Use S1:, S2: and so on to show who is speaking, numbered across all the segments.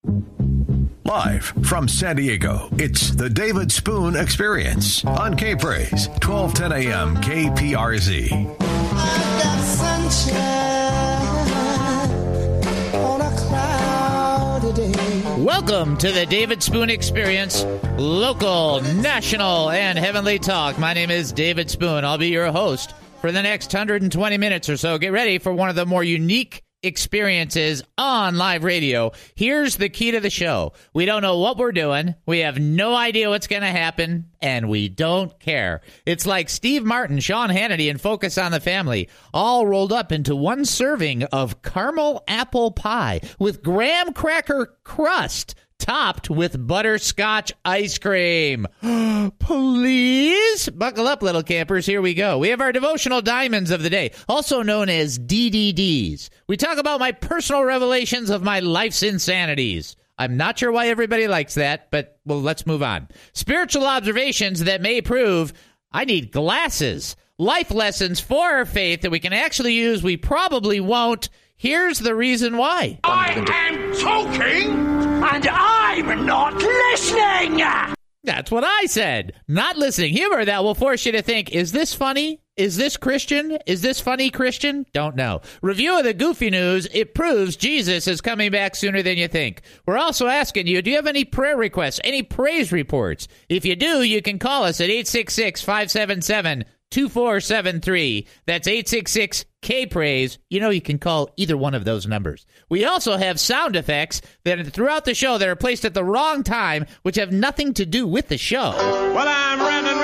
S1: Live from San Diego, it's the David Spoon Experience on K-Praise, 1210 a.m. KPRZ.
S2: I've got sunshine on a cloudy day.
S3: Welcome to the David Spoon Experience, local, national, and heavenly talk. My name is David Spoon. I'll be your host for the next 120 minutes or so. Get ready for one of the more unique experiences on live radio. Here's the key to the show. We don't know what we're doing. We have no idea what's going to happen, and we don't care. It's like Steve Martin, Sean Hannity, and Focus on the Family, all rolled up into one serving of caramel apple pie with graham cracker crust topped with butterscotch ice cream. Please buckle up, little campers. Here we go. We have our devotional diamonds of the day, also known as DDDs. We talk about my personal revelations of my life's insanities. I'm not sure why everybody likes that, but, well, let's move on. Spiritual observations that may prove I need glasses. Life lessons for our faith that we can actually use. We probably won't. Here's the reason why.
S4: I am talking, and I'm not listening!
S3: That's what I said. Not listening. Humor that will force you to think, is this funny? Is this Christian? Is this funny Christian? Don't know. Review of the goofy news. It proves Jesus is coming back sooner than you think. We're also asking you, do you have any prayer requests, any praise reports? If you do, you can call us at 866-577-2473. That's 866-K-Praise. You know you can call either one of those numbers. We also have sound effects that are throughout the show that are placed at the wrong time, which have nothing to do with the show.
S4: Well, I'm ramming.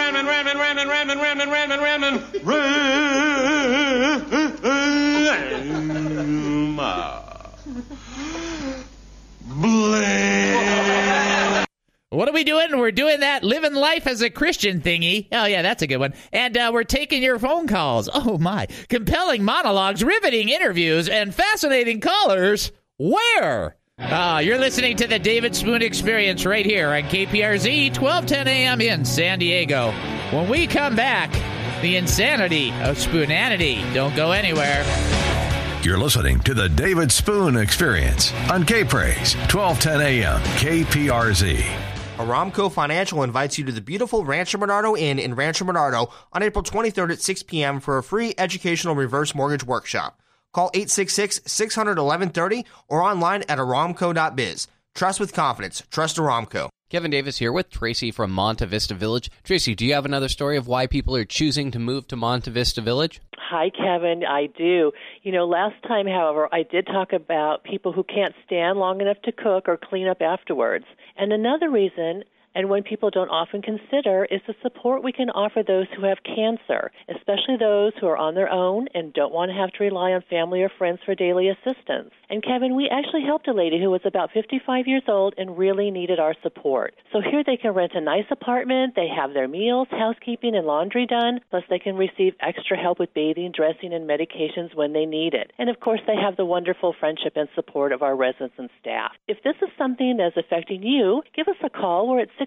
S3: What are we doing? We're doing that living life as a Christian thingy. Oh, yeah, that's a good one. And we're taking your phone calls. Oh, my. Compelling monologues, riveting interviews, and fascinating callers. Where? You're listening to the David Spoon Experience right here on KPRZ, 1210 a.m. in San Diego. When we come back, the insanity of Spoonanity. Don't go anywhere.
S1: You're listening to the David Spoon Experience on K-Praise, 1210 a.m. KPRZ.
S5: Aramco Financial invites you to the beautiful Rancho Bernardo Inn in Rancho Bernardo on April 23rd at 6 p.m. for a free educational reverse mortgage workshop. Call 866-600-1130 or online at aramco.biz. Trust with confidence. Trust Aramco.
S6: Kevin Davis here with Tracy from Monte Vista Village. Tracy, do you have another story of why people are choosing to move to Monte Vista Village?
S7: Hi, Kevin. I do. You know, last time, however, I did talk about people who can't stand long enough to cook or clean up afterwards. And another reason, and one people don't often consider, is the support we can offer those who have cancer, especially those who are on their own and don't want to have to rely on family or friends for daily assistance. And Kevin, we actually helped a lady who was about 55 years old and really needed our support. So here they can rent a nice apartment, they have their meals, housekeeping, and laundry done, plus they can receive extra help with bathing, dressing, and medications when they need it. And of course, they have the wonderful friendship and support of our residents and staff. If this is something that's affecting you, give us a call. We're at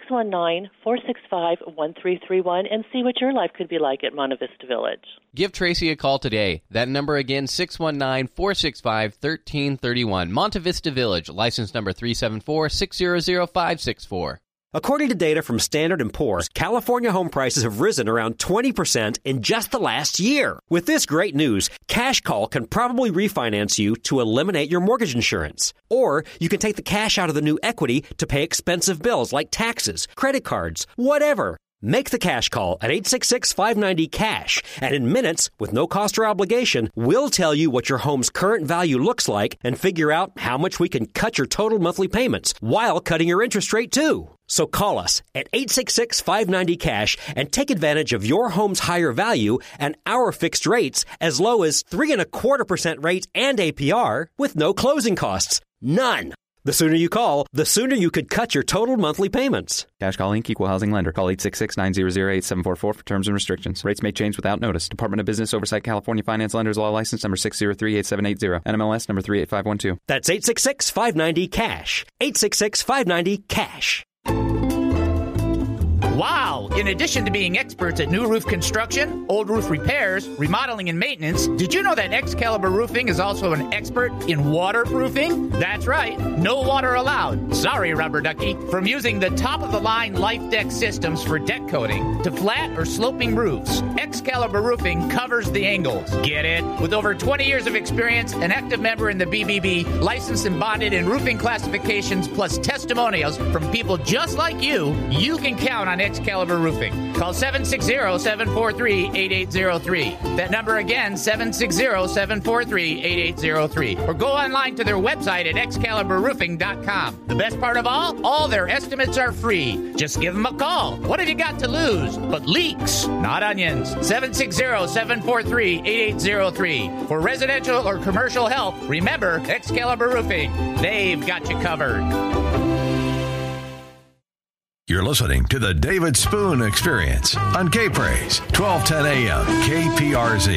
S7: 619-465-1331 and see what your life could be like at Monte Vista Village.
S6: Give Tracy a call today. That number again, 619-465-1331. Monte Vista Village, license number 374-600-564.
S8: According to data from Standard & Poor's, California home prices have risen around 20% in just the last year. With this great news, Cash Call can probably refinance you to eliminate your mortgage insurance. Or you can take the cash out of the new equity to pay expensive bills like taxes, credit cards, whatever. Make the cash call at 866-590-CASH, and in minutes, with no cost or obligation, we'll tell you what your home's current value looks like and figure out how much we can cut your total monthly payments while cutting your interest rate, too. So call us at 866-590-CASH and take advantage of your home's higher value and our fixed rates as low as 3.25% rate and APR with no closing costs. None. The sooner you call, the sooner you could cut your total monthly payments.
S9: Cash Call Inc. Equal Housing Lender. Call 866-900-8744 for terms and restrictions. Rates may change without notice. Department of Business Oversight California Finance Lenders Law License number 6038780. NMLS number 38512.
S8: That's 866-590-CASH. 866-590-CASH.
S3: Wow! In addition to being experts at new roof construction, old roof repairs, remodeling, and maintenance, did you know that Excalibur Roofing is also an expert in waterproofing? That's right, no water allowed. Sorry, Rubber Ducky. From using the top-of-the-line Life Deck systems for deck coating to flat or sloping roofs, Excalibur Roofing covers the angles. Get it? With over 20 years of experience, an active member in the BBB, licensed and bonded in roofing classifications, plus testimonials from people just like you can count on Excalibur Roofing. Call 760-743-8803. That number again, 760-743-8803. Or go online to their website at excaliburroofing.com. The best part of all their estimates are free. Just give them a call. What have you got to lose? But leaks, not onions. 760-743-8803. For residential or commercial help, remember Excalibur Roofing. They've got you covered.
S1: You're listening to the David Spoon Experience on K-Praise, 1210 AM, KPRZ.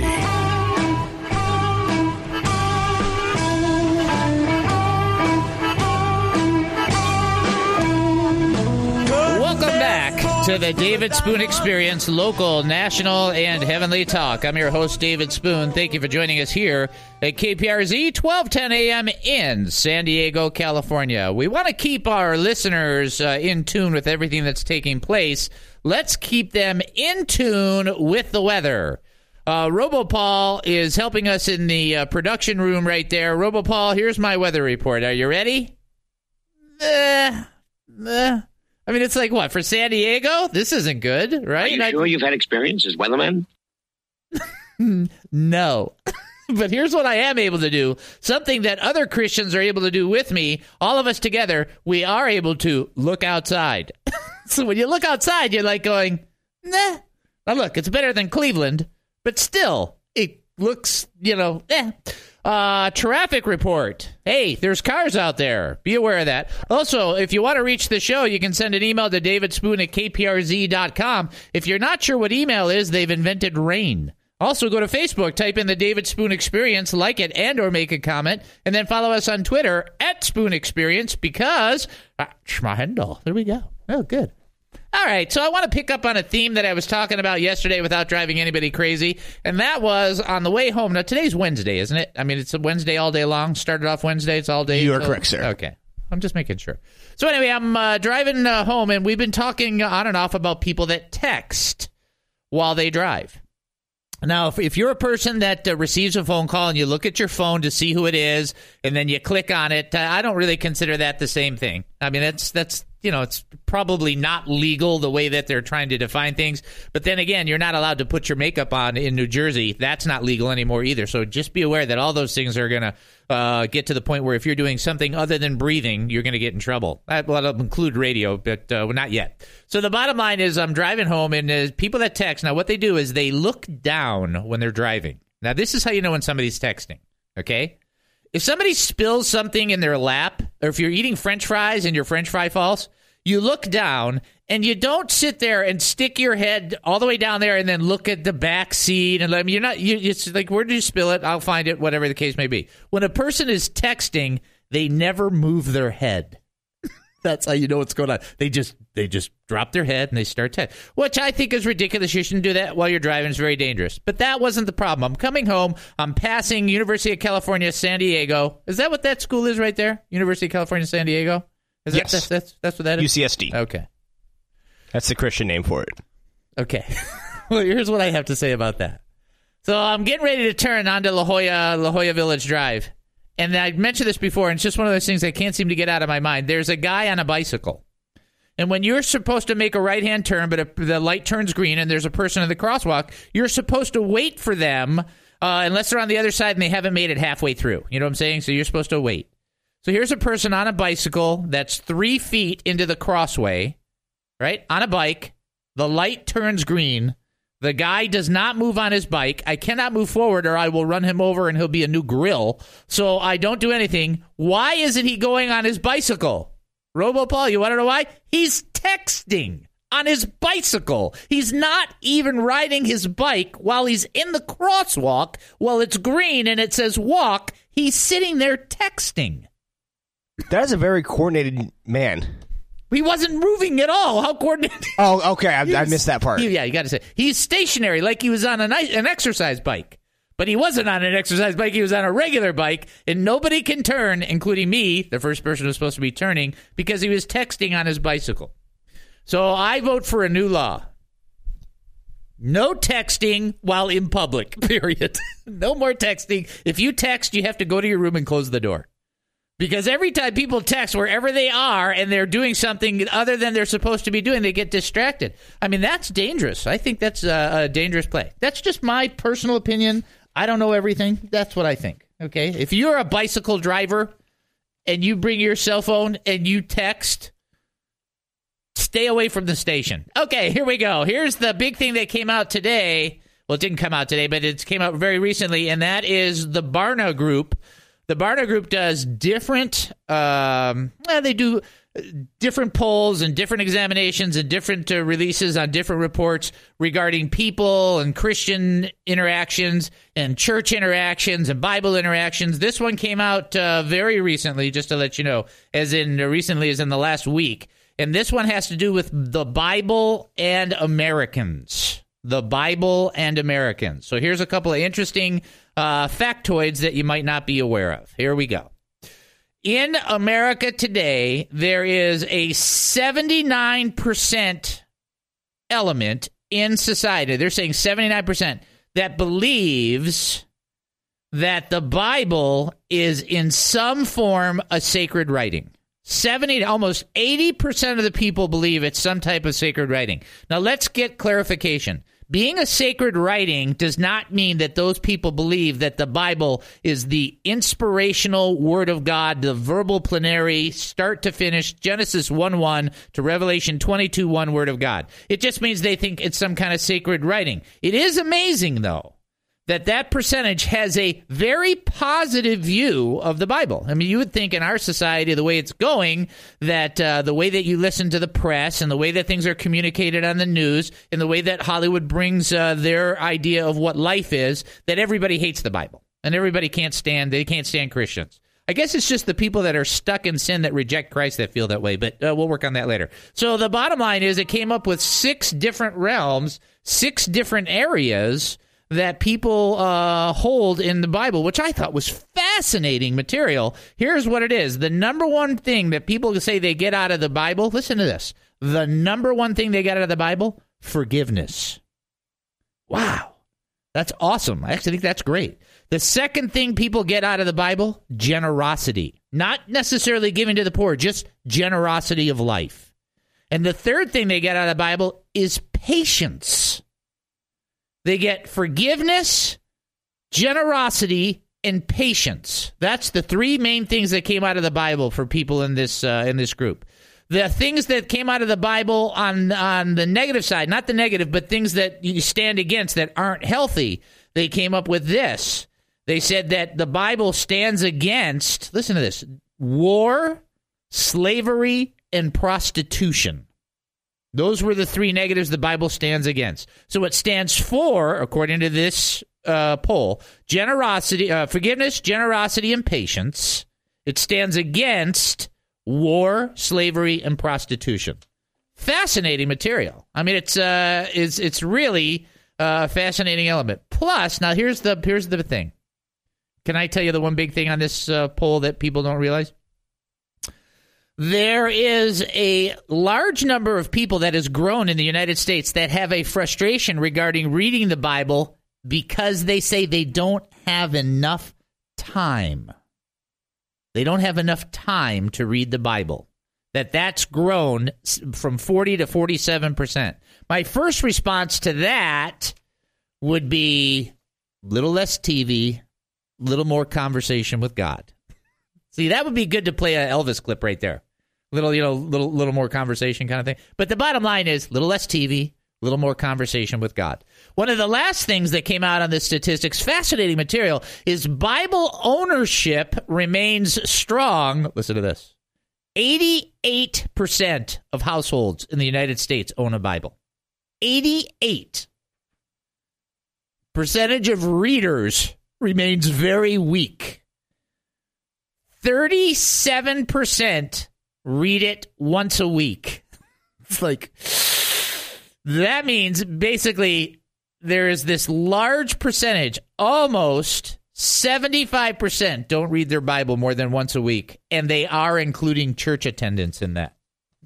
S3: Welcome back to the David Spoon Experience, local, national, and heavenly talk. I'm your host, David Spoon. Thank you for joining us here at KPRZ, 1210 AM in San Diego, California. We want to keep our listeners in tune with everything that's taking place. Let's keep them in tune with the weather. RoboPaul is helping us in the production room right there. RoboPaul, here's my weather report. Are you ready? I mean, it's like, what, for San Diego? This isn't good, right?
S10: Are you sure you've had experience as weatherman?
S3: No. But here's what I am able to do. Something that other Christians are able to do with me. All of us together, we are able to look outside. So when you look outside, you're like going, nah. Now, look, it's better than Cleveland, but still, it looks, traffic report. Hey, there's cars out there. Be aware of that. Also, if you want to reach the show, you can send an email to davidspoon@kprz.com. If you're not sure what email is, they've invented RAIN. Also, go to Facebook, type in the David Spoon Experience, like it, and or make a comment, and then follow us on Twitter @Spoon Experience because that's my handle. There we go. Oh, good. All right, so I want to pick up on a theme that I was talking about yesterday without driving anybody crazy, and that was on the way home. Now, today's Wednesday, isn't it? I mean, it's a Wednesday all day long. Started off Wednesday, it's all day.
S5: You are correct, sir.
S3: Okay. I'm just making sure. So anyway, I'm driving home, and we've been talking on and off about people that text while they drive. Now, if you're a person that receives a phone call and you look at your phone to see who it is, and then you click on it, I don't really consider that the same thing. I mean, that's it's probably not legal the way that they're trying to define things. But then again, you're not allowed to put your makeup on in New Jersey. That's not legal anymore either. So just be aware that all those things are going to get to the point where if you're doing something other than breathing, you're going to get in trouble. Well, that'll include radio, but not yet. So the bottom line is I'm driving home, and people that text, now what they do is they look down when they're driving. Now, this is how you know when somebody's texting, okay? If somebody spills something in their lap, or if you're eating French fries and your French fry falls, you look down, and you don't sit there and stick your head all the way down there and then look at the back seat. And it's like, where did you spill it? I'll find it, whatever the case may be. When a person is texting, they never move their head. That's how you know what's going on. They just drop their head and they start texting, which I think is ridiculous. You shouldn't do that while you're driving. It's very dangerous. But that wasn't the problem. I'm coming home. I'm passing University of California, San Diego. Is that what that school is right there? University of California, San Diego?
S5: Yes.
S3: That's what that is?
S5: UCSD.
S3: Okay.
S5: That's the Christian name for it.
S3: Okay. Well, here's what I have to say about that. So I'm getting ready to turn onto La Jolla Village Drive. And I mentioned this before, and it's just one of those things I can't seem to get out of my mind. There's a guy on a bicycle. And when you're supposed to make a right-hand turn, but the light turns green and there's a person in the crosswalk, you're supposed to wait for them unless they're on the other side and they haven't made it halfway through. You know what I'm saying? So you're supposed to wait. So here's a person on a bicycle that's 3 feet into the crossway, right? On a bike. The light turns green. The guy does not move on his bike. I cannot move forward or I will run him over and he'll be a new grill. So I don't do anything. Why isn't he going on his bicycle? RoboPaul, you want to know why? He's texting on his bicycle. He's not even riding his bike while he's in the crosswalk while it's green and it says walk. He's sitting there texting.
S5: That is a very coordinated man.
S3: He wasn't moving at all. How coordinated?
S11: Oh, okay. I missed that part.
S3: Yeah, you got to say. He's stationary like he was on an exercise bike. But he wasn't on an exercise bike. He was on a regular bike, and nobody can turn, including me, the first person who's supposed to be turning, because he was texting on his bicycle. So I vote for a new law. No texting while in public, period. No more texting. If you text, you have to go to your room and close the door. Because every time people text wherever they are and they're doing something other than they're supposed to be doing, they get distracted. I mean, that's dangerous. I think that's a dangerous play. That's just my personal opinion. I don't know everything. That's what I think. Okay? If you're a bicycle driver and you bring your cell phone and you text, stay away from the station. Okay, here we go. Here's the big thing that came out today. Well, it didn't come out today, but it came out very recently, and that is the Barna Group. The Barna Group does different, they do different polls and different examinations and different releases on different reports regarding people and Christian interactions and church interactions and Bible interactions. This one came out very recently, just to let you know, as in recently as in the last week. And this one has to do with the Bible and Americans. The Bible and Americans. So here's a couple of interesting factoids that you might not be aware of. Here we go. In America today, there is a 79% element in society. They're saying 79% that believes that the Bible is in some form a sacred writing. Almost 80% of the people believe it's some type of sacred writing. Now, let's get clarification. Being a sacred writing does not mean that those people believe that the Bible is the inspirational Word of God, the verbal plenary, start to finish, Genesis 1:1 to Revelation 22:1 Word of God. It just means they think it's some kind of sacred writing. It is amazing, though, that percentage has a very positive view of the Bible. I mean, you would think in our society, the way it's going, that the way that you listen to the press and the way that things are communicated on the news and the way that Hollywood brings their idea of what life is, that everybody hates the Bible and everybody can't stand Christians. I guess it's just the people that are stuck in sin that reject Christ that feel that way, but we'll work on that later. So the bottom line is it came up with 6 different realms, 6 different areas that people hold in the Bible, which I thought was fascinating material. Here's what it is. The number one thing that people say they get out of the Bible, listen to this. The number one thing they get out of the Bible, forgiveness. Wow. That's awesome. I actually think that's great. The second thing people get out of the Bible, generosity. Not necessarily giving to the poor, just generosity of life. And the third thing they get out of the Bible is patience. They get forgiveness, generosity, and patience. That's the 3 main things that came out of the Bible for people in this group. The things that came out of the Bible on the negative side, not the negative, but things that you stand against that aren't healthy, they came up with this. They said that the Bible stands against, listen to this, war, slavery, and prostitution. Those were the 3 negatives the Bible stands against. So it stands for, according to this poll, generosity, forgiveness, generosity, and patience. It stands against war, slavery, and prostitution. Fascinating material. I mean, it's really a fascinating element. Plus, now here's the thing. Can I tell you the one big thing on this poll that people don't realize? There is a large number of people that has grown in the United States that have a frustration regarding reading the Bible because they say they don't have enough time. They don't have enough time to read the Bible. That's grown from 40 to 47%. My first response to that would be little less TV, little more conversation with God. See, that would be good to play an Elvis clip right there. Little more conversation kind of thing. But the bottom line is little less TV, little more conversation with God. One of the last things that came out on this statistics, fascinating material, is Bible ownership remains strong. Listen to this. 88% of households in the United States own a Bible. 88%. Percentage of readers remains very weak. 37% read it once a week. It's like, that means basically there is this large percentage, almost 75% don't read their Bible more than once a week, and they are including church attendance in that.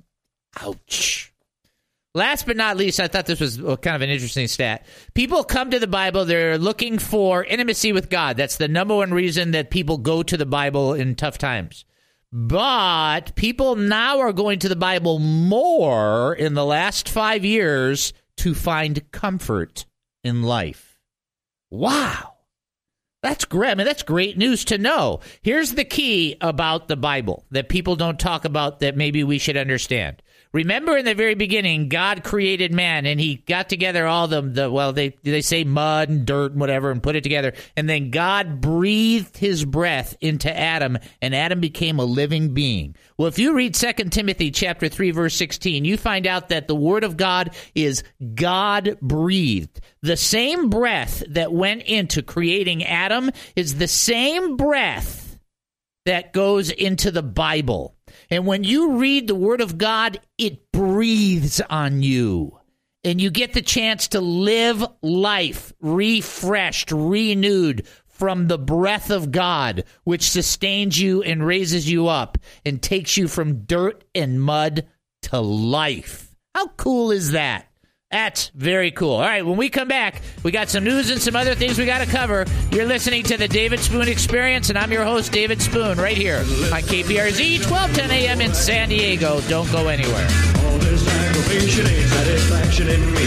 S3: Ouch. Last but not least, I thought this was kind of an interesting stat. People come to the Bible, they're looking for intimacy with God. That's the number one reason that people go to the Bible in tough times. But people now are going to the Bible more in the last 5 years to find comfort in life. Wow. That's great. I mean, that's great news to know. Here's the key about the Bible that people don't talk about that maybe we should understand. Remember in the very beginning, God created man, and he got together all they say mud and dirt and whatever and put it together. And then God breathed his breath into Adam, and Adam became a living being. Well, if you read 2 Timothy chapter 3, verse 16, you find out that the word of God is God-breathed. The same breath that went into creating Adam is the same breath that goes into the Bible. And when you read the Word of God, it breathes on you. And you get the chance to live life refreshed, renewed from the breath of God, which sustains you and raises you up and takes you from dirt and mud to life. How cool is that? That's very cool. All right, when we come back, we got some news and some other things we got to cover. You're listening to the David Spoon Experience, and I'm your host, David Spoon, right here on KPRZ, 1210 a.m. in San Diego. Don't go anywhere.
S12: All this aggravation ain't satisfaction in me.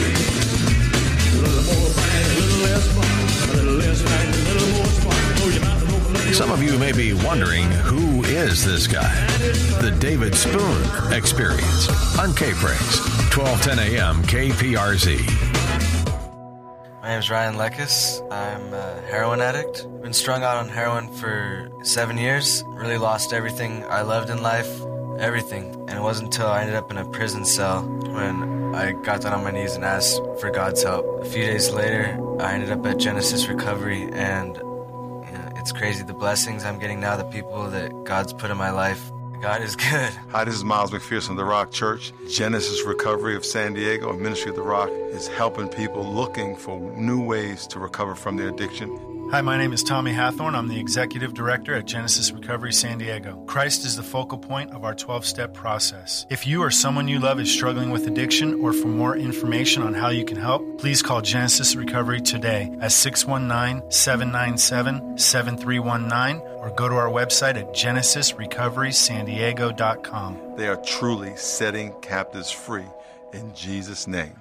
S12: A little more bang, a little less fun. A little less bang, a little more spark. Close your mouth and open up your
S1: Some of you may be wondering, who is this guy? The David Spoon Experience on K-Praise, 1210 a.m. KPRZ.
S13: My name is Ryan Lekis. I'm a heroin addict. I've been strung out on heroin for 7 years. Really lost everything I loved in life, everything. And it wasn't until I ended up in a prison cell when I got down on my knees and asked for God's help. A few days later, I ended up at Genesis Recovery, and it's crazy the blessings I'm getting now, the people that God's put in my life. God is good.
S14: Hi, this is Miles McPherson, The Rock Church. Genesis Recovery of San Diego, a ministry of The Rock, is helping people looking for new ways to recover from their addiction.
S15: Hi, my name is Tommy Hathorn. I'm the Executive Director at Genesis Recovery San Diego. Christ is the focal point of our 12-step process. If you or someone you love is struggling with addiction, or for more information on how you can help, please call Genesis Recovery today at 619-797-7319 or go to our website at genesisrecoverysandiego.com.
S14: They are truly setting captives free in Jesus' name.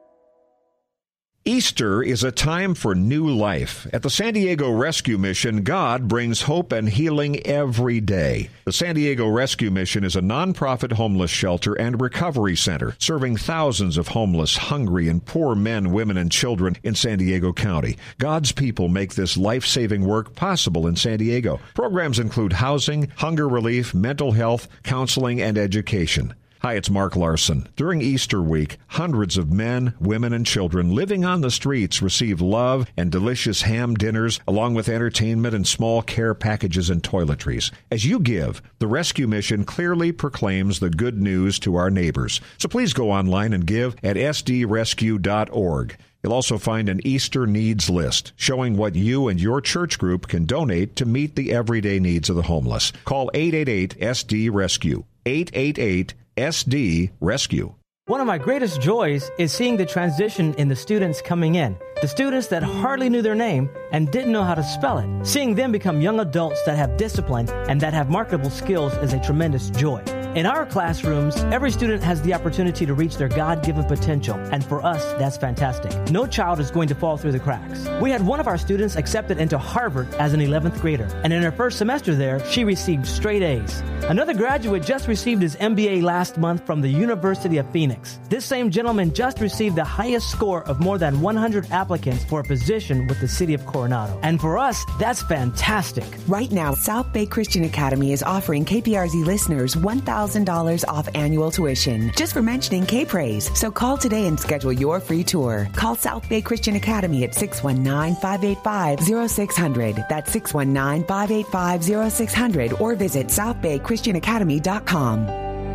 S16: Easter is a time for new life. At the San Diego Rescue Mission, God brings hope and healing every day. The San Diego Rescue Mission is a nonprofit homeless shelter and recovery center, serving thousands of homeless, hungry, and poor men, women, and children in San Diego County. God's people make this life-saving work possible in San Diego. Programs include housing, hunger relief, mental health, counseling, and education. Hi, it's Mark Larson. During Easter week, hundreds of men, women, and children living on the streets receive love and delicious ham dinners, along with entertainment and small care packages and toiletries. As you give, the Rescue Mission clearly proclaims the good news to our neighbors. So please go online and give at sdrescue.org. You'll also find an Easter needs list showing what you and your church group can donate to meet the everyday needs of the homeless. Call 888-SD-RESCUE. 888-SD-RESCUE.
S17: One of my greatest joys is seeing the transition in the students coming in. The students that hardly knew their name and didn't know how to spell it. Seeing them become young adults that have discipline and that have marketable skills is a tremendous joy. In our classrooms, every student has the opportunity to reach their God-given potential, and for us, that's fantastic. No child is going to fall through the cracks. We had one of our students accepted into Harvard as an 11th grader, and in her first semester there, she received straight A's. Another graduate just received his MBA last month from the University of Phoenix. This same gentleman just received the highest score of more than 100 applicants for a position with the city of Coronado. And for us, that's fantastic.
S18: Right now, South Bay Christian Academy is offering KPRZ listeners $1,000 off annual tuition just for mentioning K-Praise. So call today and schedule your free tour. Call South Bay Christian Academy at 619-585-0600. That's 619-585-0600 or visit southbaychristianacademy.com.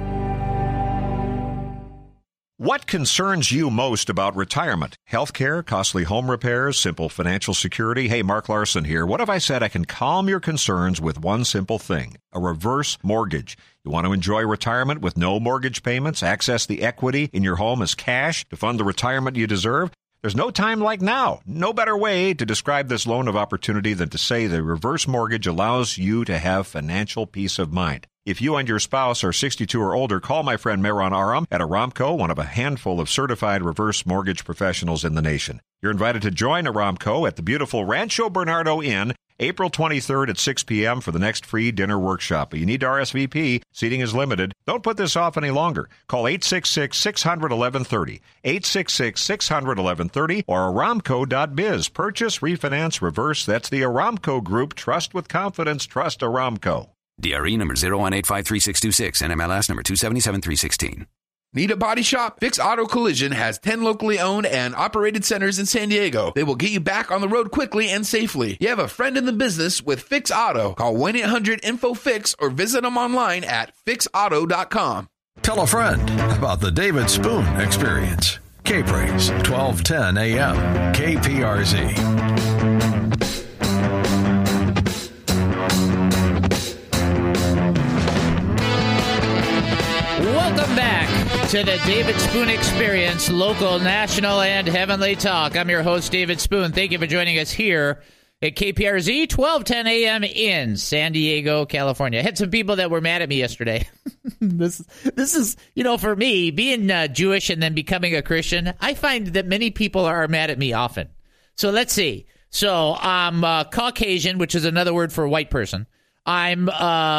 S16: What concerns you most about retirement? Healthcare, costly home repairs, simple financial security? Hey, Mark Larson here. What if I said I can calm your concerns with one simple thing? A reverse mortgage. You want to enjoy retirement with no mortgage payments? Access the equity in your home as cash to fund the retirement you deserve? There's no time like now. No better way to describe this loan of opportunity than to say the reverse mortgage allows you to have financial peace of mind. If you and your spouse are 62 or older, call my friend Meron Aram at Aramco, one of a handful of certified reverse mortgage professionals in the nation. You're invited to join Aramco at the beautiful Rancho Bernardo Inn, April 23rd at 6 p.m. for the next free dinner workshop. But you need to RSVP. Seating is limited. Don't put this off any longer. Call 866-600-1130, 866-600-1130, or aramco.biz. Purchase, refinance, reverse. That's the Aramco Group. Trust with confidence. Trust Aramco.
S19: DRE number 0185366, NMLS number 277316.
S20: Need a body shop? Fix Auto Collision has 10 locally owned and operated centers in San Diego. They will get you back on the road quickly and safely. You have a friend in the business with Fix Auto. Call 1-800-INFO-FIX or visit them online at fixauto.com.
S1: Tell a friend about the David Spoon Experience. K-Praise, 1210 a.m. KPRZ.
S3: Welcome back to the David Spoon Experience, local, national, and heavenly talk. I'm your host, David Spoon. Thank you for joining us here at KPRZ, 1210 a.m. in San Diego, California. I had some people that were mad at me yesterday. This is, for me, being Jewish and then becoming a Christian, I find that many people are mad at me often. So let's see. So I'm Caucasian, which is another word for white person. I'm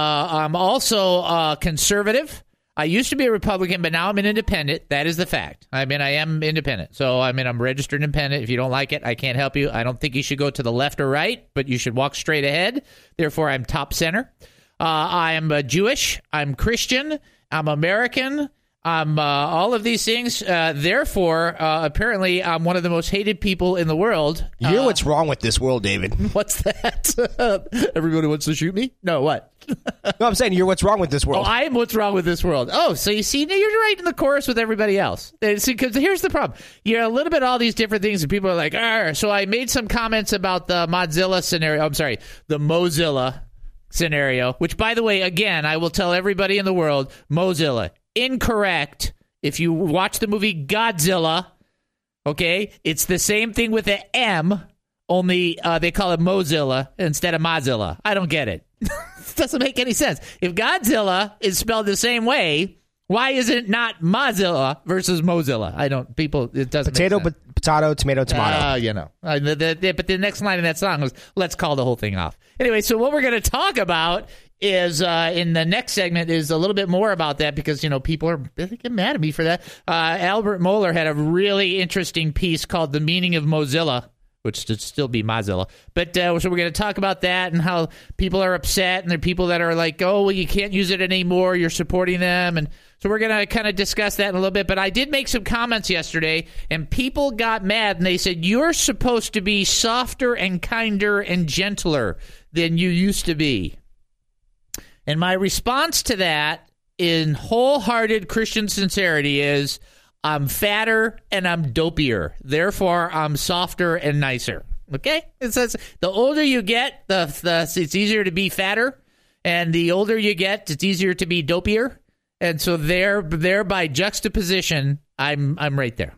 S3: also conservative. I used to be a Republican, but now I'm an independent. That is the fact. I am independent. So, I'm registered independent. If you don't like it, I can't help you. I don't think you should go to the left or right, but you should walk straight ahead. Therefore, I'm top center. I am Jewish. I'm Christian. I'm American. I'm all of these things. Therefore, apparently, I'm one of the most hated people in the world.
S11: You hear what's wrong with this world, David?
S3: What's that? Everybody wants to shoot me? No, what?
S11: No, I'm saying you're what's wrong with this world.
S3: Oh, I am what's wrong with this world. Oh, so you see, you're right in the chorus with everybody else. Because here's the problem. You're a little bit all these different things, and people are like, so I made some comments about the Mozilla scenario. I'm sorry, the Mozilla scenario, which, by the way, again, I will tell everybody in the world, Mozilla. Incorrect. If you watch the movie Godzilla, okay, it's the same thing with an M, only they call it Mozilla instead of Mozilla. I don't get it. It doesn't make any sense. If Godzilla is spelled the same way, why is it not Mozilla versus Mozilla? It doesn't
S11: Potato,
S3: make sense.
S11: Potato, tomato, tomato.
S3: But the next line in that song was, let's call the whole thing off. Anyway, so what we're going to talk about is in the next segment is a little bit more about that because, people are getting mad at me for that. Albert Mohler had a really interesting piece called The Meaning of Mozilla, which should still be Mozilla. But so we're going to talk about that and how people are upset and there are people that are like, oh, well, you can't use it anymore. You're supporting them. And so we're going to kind of discuss that in a little bit. But I did make some comments yesterday and people got mad and they said, you're supposed to be softer and kinder and gentler than you used to be. And my response to that in wholehearted Christian sincerity is, I'm fatter and I'm dopier. Therefore, I'm softer and nicer. Okay? It says the older you get, it's easier to be fatter. And the older you get, it's easier to be dopier. And so there by juxtaposition, I'm right there.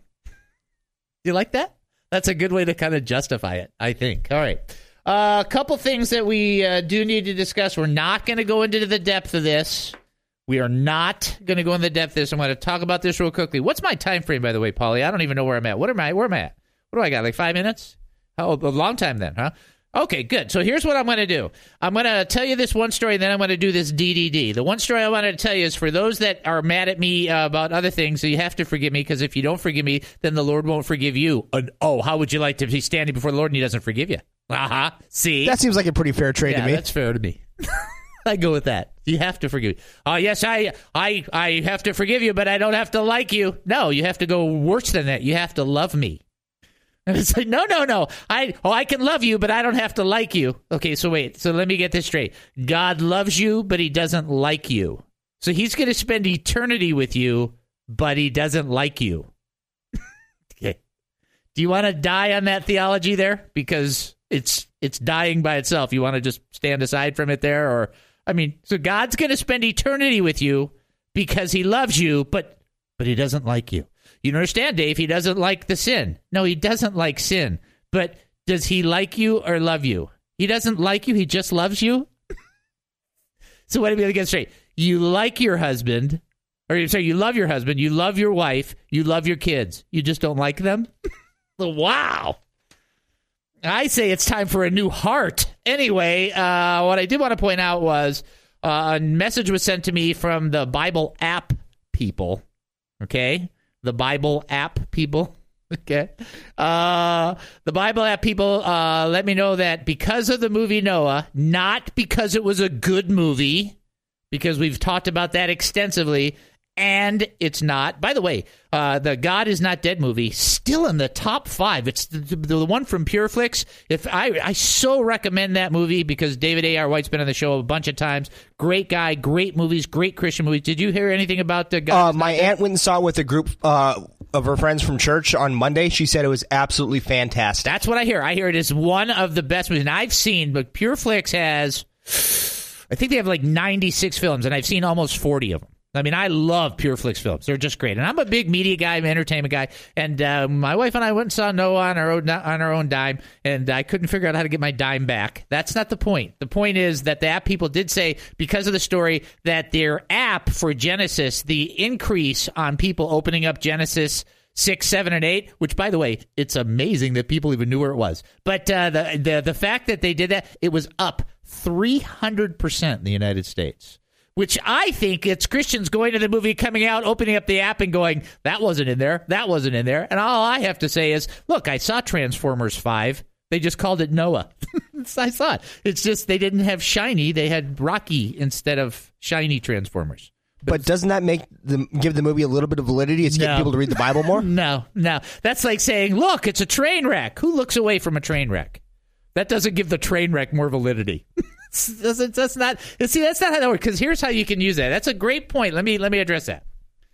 S3: You like that? That's a good way to kind of justify it, I think. All right. A couple things that we do need to discuss. We're not going to go into the depth of this. We are not going to go into the depth of this. I'm going to talk about this real quickly. What's my time frame, by the way, Paulie? I don't even know where I'm at. Where am I at? What do I got, like 5 minutes? Oh, a long time then, huh? Okay, good. So here's what I'm going to do. I'm going to tell you this one story, and then I'm going to do this DDD. The one story I wanted to tell you is for those that are mad at me about other things, so you have to forgive me, because if you don't forgive me, then the Lord won't forgive you. How would you like to be standing before the Lord and he doesn't forgive you? See?
S11: That seems like a pretty fair trade to me.
S3: Yeah, that's fair to me. I go with that. You have to forgive me. Oh, yes, I have to forgive you, but I don't have to like you. No, you have to go worse than that. You have to love me. And it's like, no. I can love you, but I don't have to like you. Okay, so wait. So let me get this straight. God loves you, but he doesn't like you. So he's going to spend eternity with you, but he doesn't like you. Okay. Do you want to die on that theology there? Because it's dying by itself. You want to just stand aside from it there? Or, I mean, so God's going to spend eternity with you because he loves you, but he doesn't like you. You understand, Dave? He doesn't like the sin. No, he doesn't like sin. But does he like you or love you? He doesn't like you. He just loves you. So what do we get straight? You like your husband, or sorry, you love your husband, you love your wife, you love your kids. You just don't like them? Wow. I say it's time for a new heart. Anyway, what I did want to point out was a message was sent to me from the Bible app people. Okay? The Bible app people. Okay. The Bible app people let me know that because of the movie Noah, not because it was a good movie, because we've talked about that extensively, and it's not. By the way, the God Is Not Dead movie, still in the top 5. It's the one from PureFlix. I so recommend that movie because David A.R. White's been on the show a bunch of times. Great guy, great movies, great Christian movies. Did you hear anything about the God?
S11: My aunt went and saw it with a group of her friends from church on Monday. She said it was absolutely fantastic.
S3: That's what I hear. I hear it is one of the best movies. And I've seen, but PureFlix has, I think they have like 96 films, and I've seen almost 40 of them. I mean, I love PureFlix films. They're just great. And I'm a big media guy, entertainment guy. And my wife and I went and saw Noah on our own dime, and I couldn't figure out how to get my dime back. That's not the point. The point is that the app people did say, because of the story, that their app for Genesis, the increase on people opening up Genesis 6, 7, and 8, which, by the way, it's amazing that people even knew where it was. But the fact that they did that, it was up 300% in the United States. Which I think it's Christians going to the movie, coming out, opening up the app and going, that wasn't in there, that wasn't in there. And all I have to say is, look, I saw Transformers 5. They just called it Noah. I saw it. It's just they didn't have shiny. They had Rocky instead of shiny Transformers.
S11: But doesn't that give the movie a little bit of validity? It's getting people to read the Bible more?
S3: No. That's like saying, look, it's a train wreck. Who looks away from a train wreck? That doesn't give the train wreck more validity. That's not how that works. Because here's how you can use that. That's a great point. Let me address that.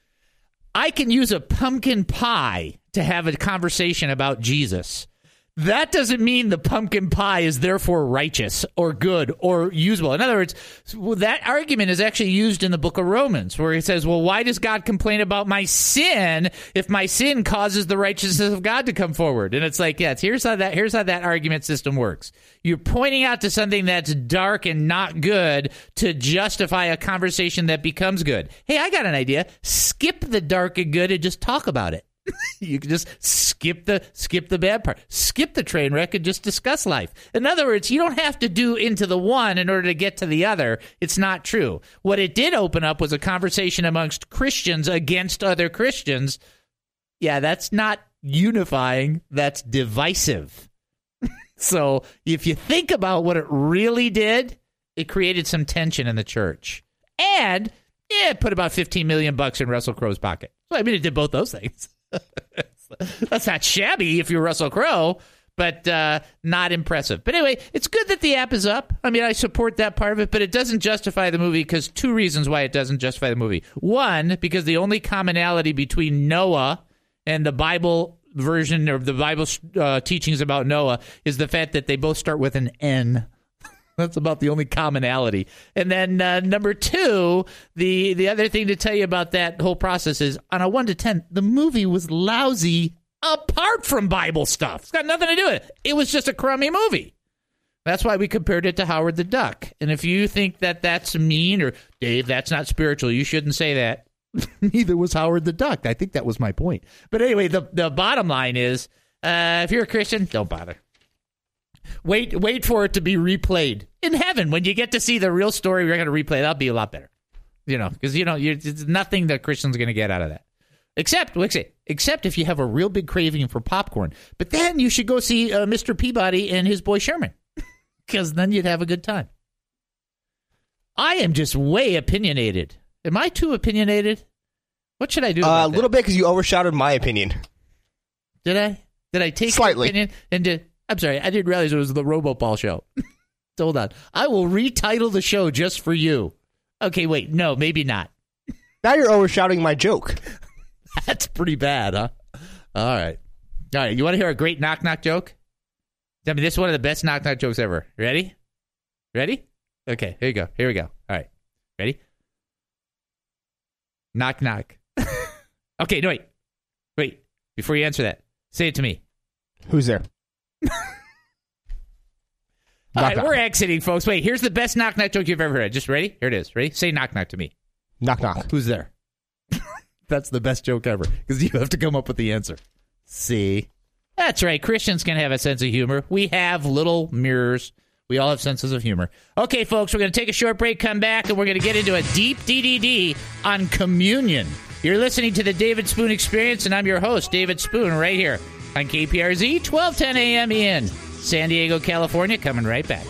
S3: I can use a pumpkin pie to have a conversation about Jesus. That doesn't mean the pumpkin pie is therefore righteous or good or usable. In other words, that argument is actually used in the book of Romans, where he says, well, why does God complain about my sin if my sin causes the righteousness of God to come forward? And it's like, here's how that argument system works. You're pointing out to something that's dark and not good to justify a conversation that becomes good. Hey, I got an idea. Skip the dark and good and just talk about it. You can just skip the bad part. Skip the train wreck and just discuss life. In other words, you don't have to do into the one in order to get to the other. It's not true. What it did open up was a conversation amongst Christians against other Christians. Yeah, that's not unifying. That's divisive. So if you think about what it really did, it created some tension in the church. And it put about $15 million in Russell Crowe's pocket. So, I mean, it did both those things. That's not shabby if you're Russell Crowe, but not impressive. But anyway, it's good that the app is up. I mean, I support that part of it, but it doesn't justify the movie because two reasons why it doesn't justify the movie. One, because the only commonality between Noah and the Bible version of the Bible teachings about Noah is the fact that they both start with an N. That's about the only commonality. And then number two, the other thing to tell you about that whole process is on a 1 to 10, the movie was lousy apart from Bible stuff. It's got nothing to do with it. It was just a crummy movie. That's why we compared it to Howard the Duck. And if you think that that's mean or, Dave, that's not spiritual, you shouldn't say that. Neither was Howard the Duck. I think that was my point. But anyway, the bottom line is, if you're a Christian, don't bother. Wait for it to be replayed in heaven. When you get to see the real story, we're going to replay. That'll be a lot better, because there's nothing that Christians are going to get out of that, except if you have a real big craving for popcorn. But then you should go see Mr. Peabody and his boy Sherman, because then you'd have a good time. I am just way opinionated. Am I too opinionated? What should I do?
S11: A little bit, because you overshadowed my opinion.
S3: Did I? Did I take
S11: slightly
S3: your opinion and I'm sorry, I didn't realize it was the RoboPaul show. Hold on. I will retitle the show just for you. Okay, wait. No, maybe not.
S11: Now you're overshadowing my joke.
S3: That's pretty bad, huh? All right. You want to hear a great knock-knock joke? I mean, this is one of the best knock-knock jokes ever. Ready? Okay, here we go. All right. Ready? Knock-knock. Okay, no, wait. Before you answer that, say it to me.
S11: Who's there?
S3: All right, we're exiting, folks. Wait, here's the best knock-knock joke you've ever heard. Just ready? Here it is. Ready? Say knock-knock to me.
S11: Knock-knock.
S3: Who's there? That's the best joke ever, because you have to come up with the answer. See? That's right. Christians can have a sense of humor. We have little mirrors. We all have senses of humor. Okay, folks, we're going to take a short break, come back, and we're going to get into a deep DDD on communion. You're listening to the David Spoon Experience, and I'm your host, David Spoon, right here on KPRZ, 1210 AM in San Diego, California. Coming right back.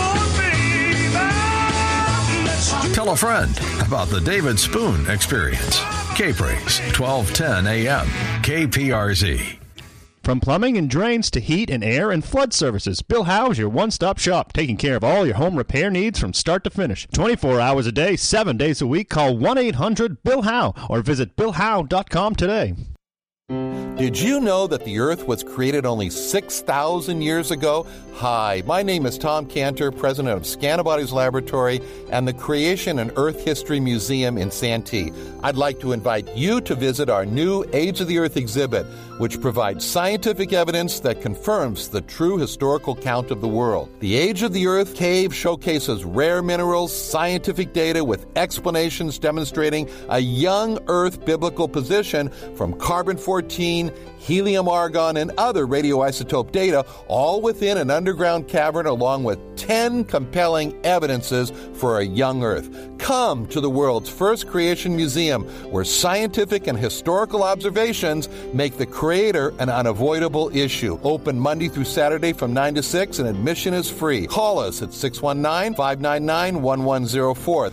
S1: Tell a friend about the David Spoon Experience. K-Praise, 1210 AM, KPRZ.
S21: From plumbing and drains to heat and air and flood services, Bill Howe is your one-stop shop, taking care of all your home repair needs from start to finish. 24 hours a day, 7 days a week. Call 1-800-BILL-HOWE or visit BillHowe.com today.
S22: Did you know that the Earth was created only 6,000 years ago? Hi, my name is Tom Cantor, president of Scantibodies Laboratory and the Creation and Earth History Museum in Santee. I'd like to invite you to visit our new Age of the Earth exhibit, which provides scientific evidence that confirms the true historical count of the world. The Age of the Earth cave showcases rare minerals, scientific data with explanations demonstrating a young Earth biblical position from carbon-14, helium-argon, and other radioisotope data, all within an underground cavern, along with 10 compelling evidences for a young Earth. Come to the world's first creation museum, where scientific and historical observations make the Creator an unavoidable issue. Open Monday through Saturday from 9 to 6, and admission is free. Call us at 619-599-1104,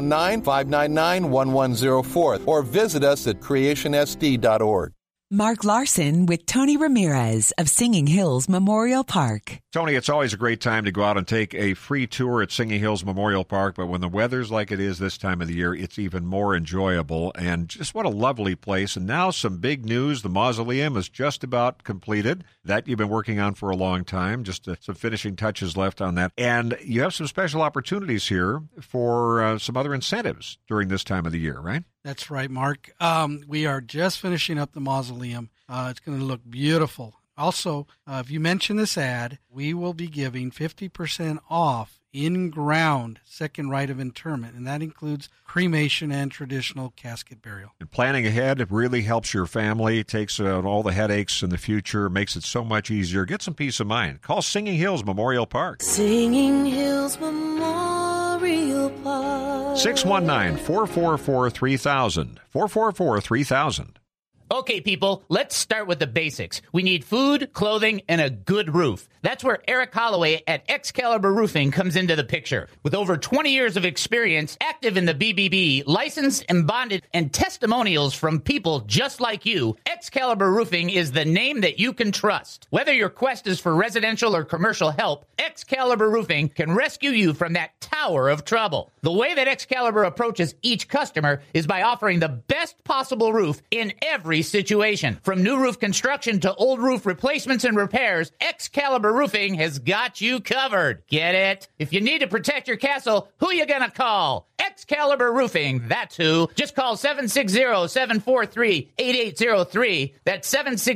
S22: 619-599-1104, or visit us at creationsd.org.
S18: Mark Larson with Tony Ramirez of Singing Hills Memorial Park.
S16: Tony, it's always a great time to go out and take a free tour at Singing Hills Memorial Park, but when the weather's like it is this time of the year, it's even more enjoyable. And just what a lovely place. And now some big news. The mausoleum is just about completed. That you've been working on for a long time. Just some finishing touches left on that. And you have some special opportunities here for some other incentives during this time of the year, right?
S23: That's right, Mark. We are just finishing up the mausoleum. It's going to look beautiful. Also, if you mention this ad, we will be giving 50% off in-ground second right of interment, and that includes cremation and traditional casket burial.
S16: And planning ahead, it really helps your family, takes out all the headaches in the future, makes it so much easier. Get some peace of mind. Call Singing Hills Memorial Park.
S2: Singing Hills Memorial Park.
S16: 619-444-3000. 444-3000.
S3: Okay, people, let's start with the basics. We need food, clothing, and a good roof. That's where Eric Holloway at Excalibur Roofing comes into the picture. With over 20 years of experience, active in the BBB, licensed and bonded, and testimonials from people just like you, Excalibur Roofing is the name that you can trust. Whether your quest is for residential or commercial help, Excalibur Roofing can rescue you from that tower of trouble. The way that Excalibur approaches each customer is by offering the best possible roof in every situation. From new roof construction to old roof replacements and repairs, Excalibur Roofing has got you covered. Get it? If you need to protect your castle, who you gonna call? Excalibur Roofing, that's who. Just call 760-743-8803. That's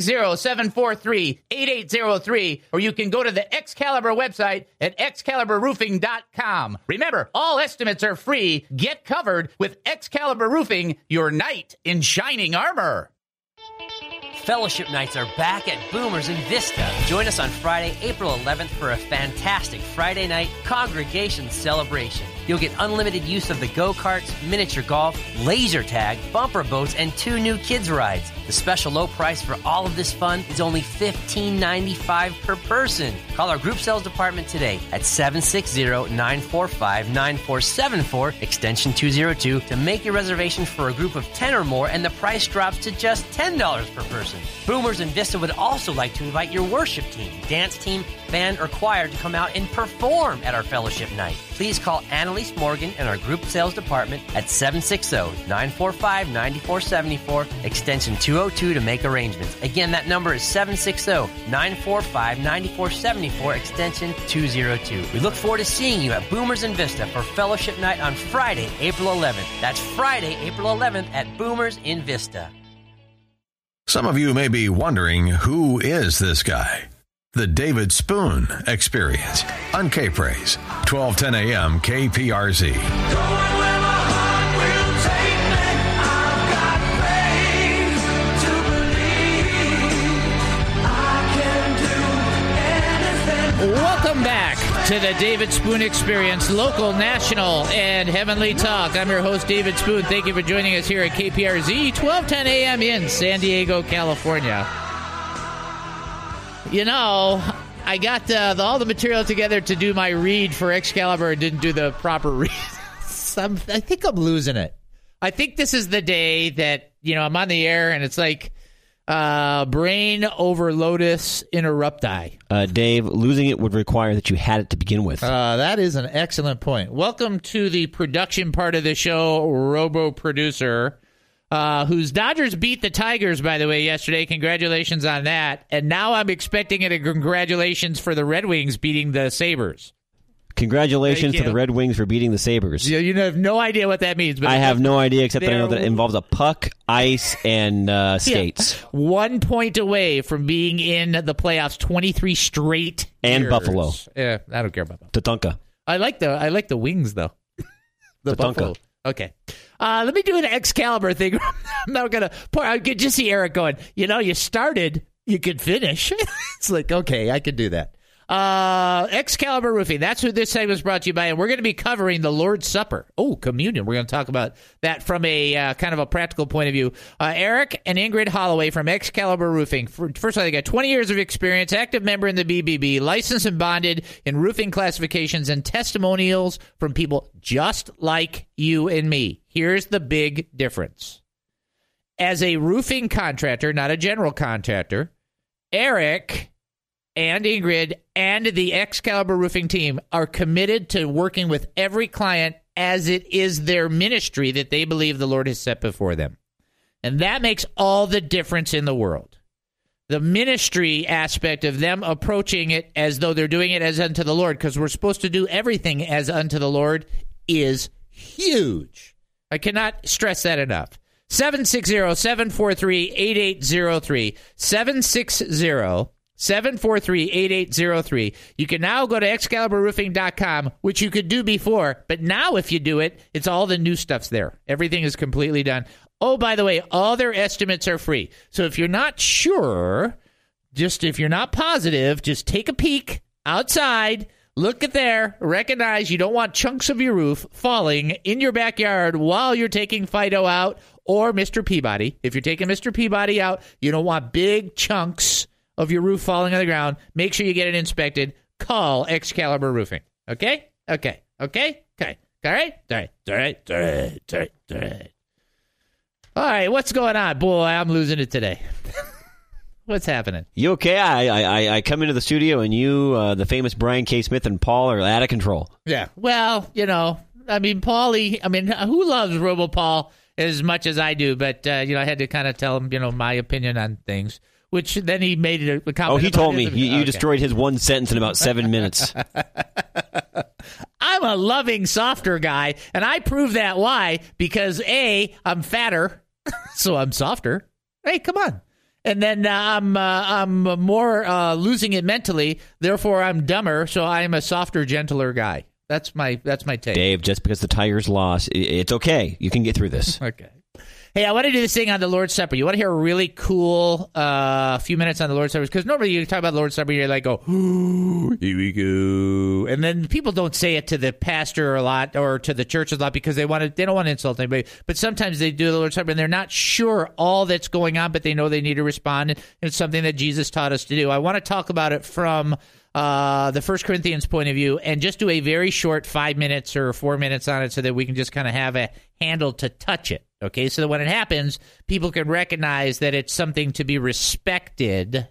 S3: 760-743-8803. Or you can go to the Excalibur website at excaliburroofing.com. Remember, all estimates are free. Get covered with Excalibur Roofing, your knight in shining armor.
S24: Fellowship nights are back at Boomers in Vista. Join us on Friday, April 11th for a fantastic Friday night congregation celebration. You'll get unlimited use of the go-karts, miniature golf, laser tag, bumper boats, and 2 new kids rides. The special low price for all of this fun is only $15.95 per person. Call our group sales department today at 760-945-9474, extension 202, to make your reservation for a group of 10 or more, and the price drops to just $10 per person. Boomers in Vista would also like to invite your worship team, dance team, band, or choir to come out and perform at our fellowship night. Please call Annalie Holly Morgan in our group sales department at 760-945-9474, extension 202 to make arrangements. Again, that number is 760-945-9474, extension 202. We look forward to seeing you at Boomers in Vista for Fellowship Night on Friday, April 11th. That's Friday, April 11th at Boomers in Vista.
S1: Some of you may be wondering, who is this guy? The David Spoon Experience on K-Praise, 1210 a.m. KPRZ.
S3: Welcome back to the David Spoon Experience, local, national, and heavenly talk. I'm your host, David Spoon. Thank you for joining us here at KPRZ, 1210 a.m. in San Diego, California. You know, I got all the material together to do my read for Excalibur and didn't do the proper read. I think I'm losing it. I think this is the day that, I'm on the air and it's like brain overloadus interrupti.
S4: Dave, losing it would require that you had it to begin with.
S3: That is an excellent point. Welcome to the production part of the show, Robo-Producer. Whose Dodgers beat the Tigers, by the way, yesterday. Congratulations on that. And now I'm expecting a congratulations for the Red Wings beating the Sabres.
S4: Congratulations to the Red Wings for beating the Sabres.
S3: You have no idea what that means. But
S4: I have no idea, except that I know that it involves a puck, ice, and skates. 1
S3: point away from being in the playoffs 23 straight
S4: and
S3: years.
S4: Buffalo.
S3: Yeah, I don't care about Buffalo.
S4: Tatanka.
S3: I like the Wings, though. The
S4: Tatanka.
S3: Buffalo. Okay. Let me do an Excalibur thing. I'm not going to... I could just see Eric going, you started, you could finish. It's like, okay, I could do that. Excalibur Roofing. That's who this segment was brought to you by. And we're going to be covering the Lord's Supper. Oh, communion. We're going to talk about that from a kind of a practical point of view. Eric and Ingrid Holloway from Excalibur Roofing. First of all, they got 20 years of experience, active member in the BBB, licensed and bonded in roofing classifications, and testimonials from people just like you and me. Here's the big difference. As a roofing contractor, not a general contractor, Eric and Ingrid and the Excalibur Roofing team are committed to working with every client as it is their ministry that they believe the Lord has set before them. And that makes all the difference in the world. The ministry aspect of them approaching it as though they're doing it as unto the Lord, because we're supposed to do everything as unto the Lord, is huge. I cannot stress that enough. 760-743-8803. 760-743-8803. You can now go to ExcaliburRoofing.com, which you could do before, but now if you do it, it's all the new stuff's there. Everything is completely done. Oh, by the way, all their estimates are free. So if you're not sure, if you're not positive, just take a peek outside, look at there, recognize you don't want chunks of your roof falling in your backyard while you're taking Fido out or Mr. Peabody. If you're taking Mr. Peabody out, you don't want big chunks of your roof falling on the ground. Make sure you get it inspected. Call Excalibur Roofing. Okay? Okay. All right? All right, what's going on? Boy, I'm losing it today. What's happening?
S4: You okay? I come into the studio and you, the famous Brian K. Smith and Paul are out of control.
S3: Yeah. Well, Paulie, who loves Robo Paul as much as I do? But, I had to kind of tell him, my opinion on things. Which then he made a comment.
S4: Oh, he told me. You destroyed his one sentence in about 7 minutes.
S3: I'm a loving, softer guy, and I prove that. Why? Because A, I'm fatter, so I'm softer. Hey, come on. And then I'm more losing it mentally, therefore I'm dumber, so I'm a softer, gentler guy. That's my take.
S4: Dave, just because the Tigers lost, it's okay. You can get through this.
S3: Okay. Hey, I want to do this thing on the Lord's Supper. You want to hear a really cool few minutes on the Lord's Supper? Because normally you talk about the Lord's Supper, you're like, ooh, here we go. And then people don't say it to the pastor a lot or to the church a lot because they don't want to insult anybody. But sometimes they do the Lord's Supper and they're not sure all that's going on, but they know they need to respond. And it's something that Jesus taught us to do. I want to talk about it from the 1 Corinthians point of view and just do a very short 5 minutes or 4 minutes on it so that we can just kind of have a handle to touch it. Okay, so that when it happens, people can recognize that it's something to be respected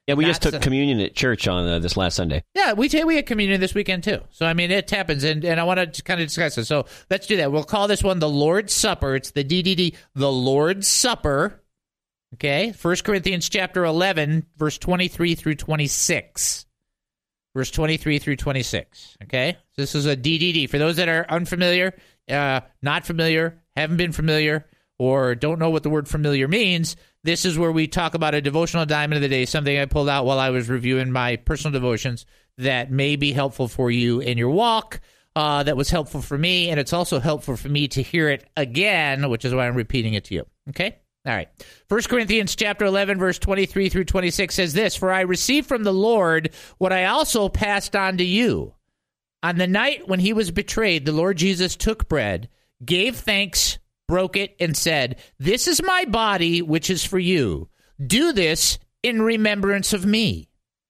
S4: Yeah, we just took communion at church on this last Sunday.
S3: Yeah, we had communion this weekend too. So, I mean, it happens, and I want to kind of discuss it. So let's do that. We'll call this one the Lord's Supper. It's the DDD, the Lord's Supper. Okay, 1 Corinthians chapter 11, verse 23 through 26. Verse 23 through 26, okay? This is a DDD. For those that are unfamiliar, not familiar, haven't been familiar, or don't know what the word familiar means, this is where we talk about a devotional diamond of the day, something I pulled out while I was reviewing my personal devotions that may be helpful for you in your walk, that was helpful for me, and it's also helpful for me to hear it again, which is why I'm repeating it to you, okay? All right. 1 Corinthians chapter 11, verse 23 through 26 says this, "For I received from the Lord what I also passed on to you. On the night when he was betrayed, the Lord Jesus took bread, gave thanks, broke it, and said, 'This is my body, which is for you. Do this in remembrance of me.'